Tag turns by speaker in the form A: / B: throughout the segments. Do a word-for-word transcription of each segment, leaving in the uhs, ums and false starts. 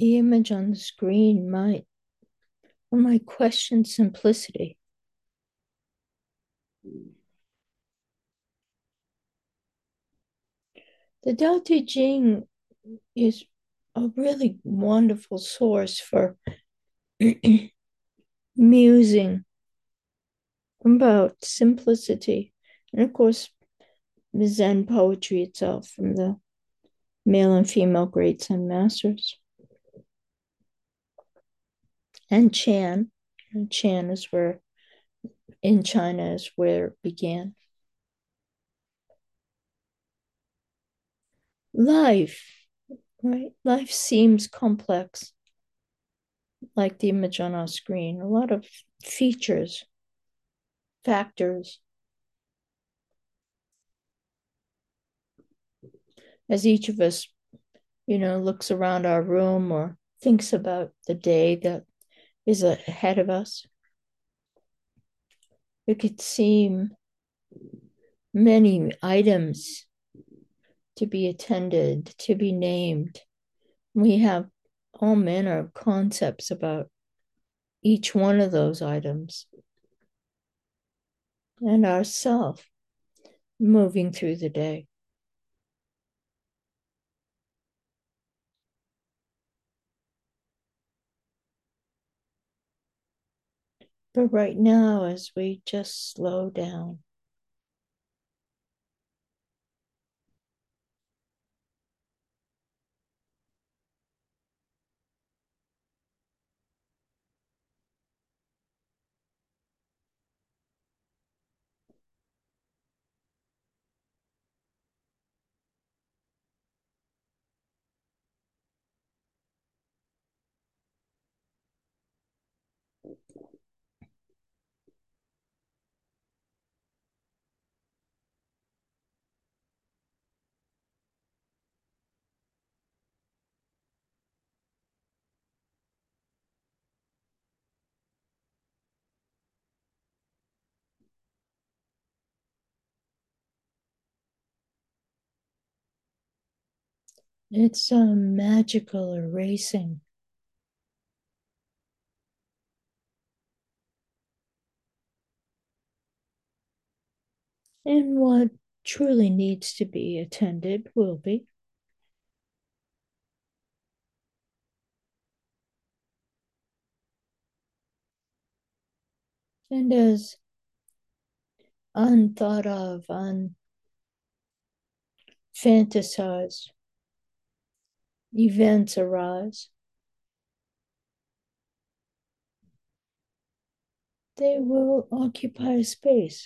A: the image on the screen might or might question simplicity. The Tao Te Ching is a really wonderful source for musing about simplicity. And of course, the Zen poetry itself from the male and female great Zen masters. And Chan. And Chan is where, in China, is where it began. Life, right? Life seems complex, like the image on our screen. A lot of features, factors. As each of us, you know, looks around our room or thinks about the day that is ahead of us, it could seem many items to be attended, to be named. We have all manner of concepts about each one of those items and ourself moving through the day. But right now, as we just slow down, it's a magical erasing. And what truly needs to be attended will be. And as unthought of, unfantasized events arise, they will occupy space.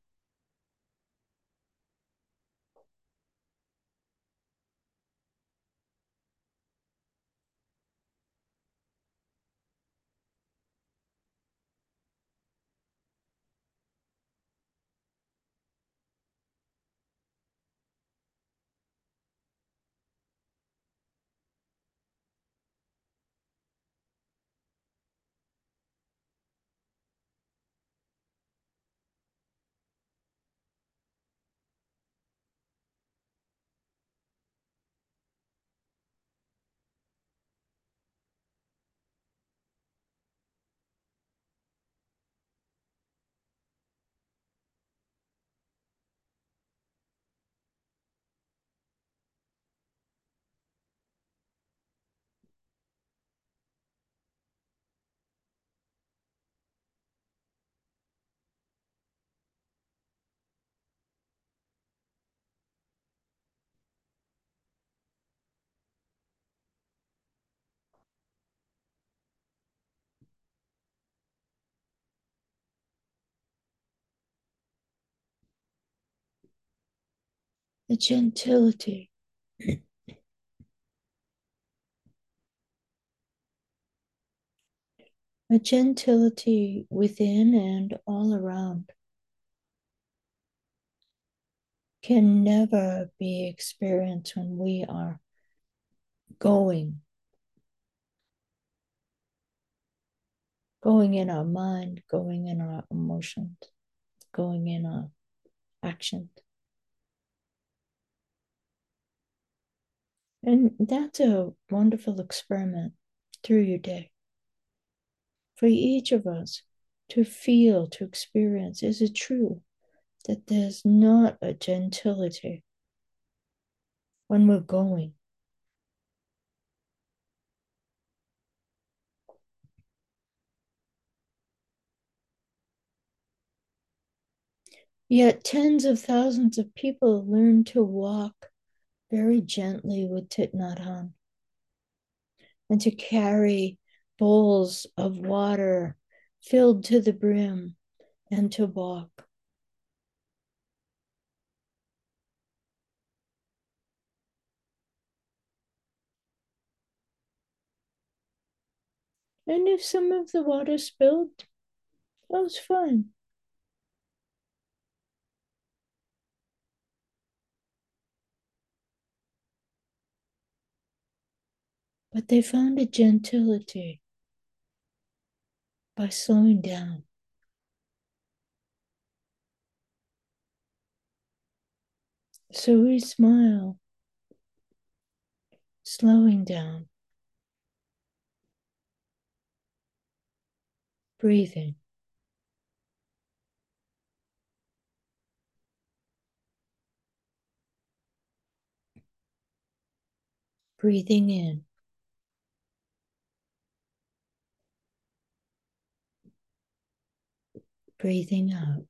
A: The gentility, a gentility within and all around can never be experienced when we are going, going in our mind, going in our emotions, going in our actions. And that's a wonderful experiment through your day. For each of us to feel, to experience, is it true that there's not a gentility when we're going? Yet tens of thousands of people learn to walk very gently with Thich Nhat Hanh and to carry bowls of water filled to the brim and to walk. And if some of the water spilled, that was fine. But they found a gentility by slowing down. So we smile, slowing down, breathing, breathing in, breathing out.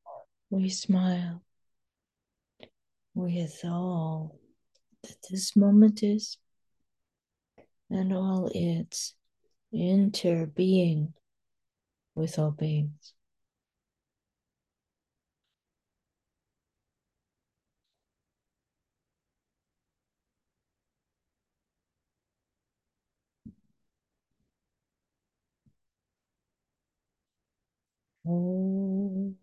A: We smile with all that this moment is and all its interbeing with all beings. Oh,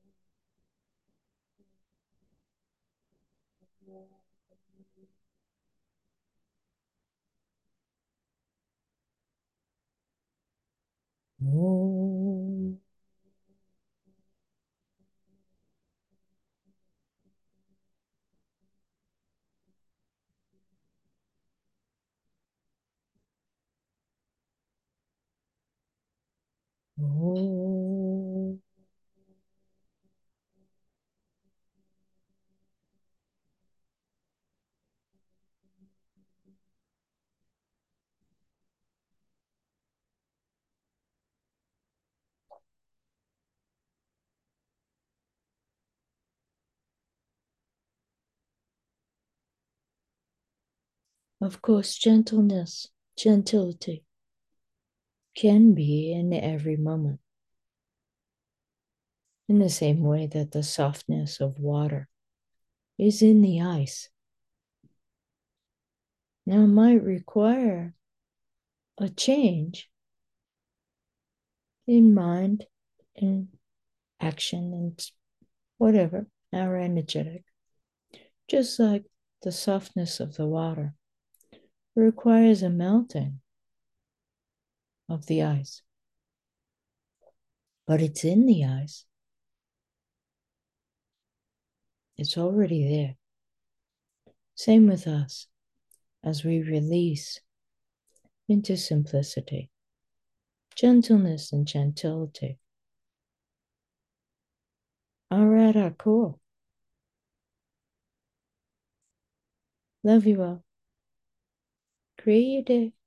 A: oh, oh, of course, gentleness, gentility can be in every moment, in the same way that the softness of water is in the ice. Now, it might require a change in mind and action and whatever, our energetic, just like the softness of the water requires a melting of the ice. But it's in the ice, it's already there. Same with us as we release into simplicity, gentleness, and gentility are at our core. Love you all. Create your day.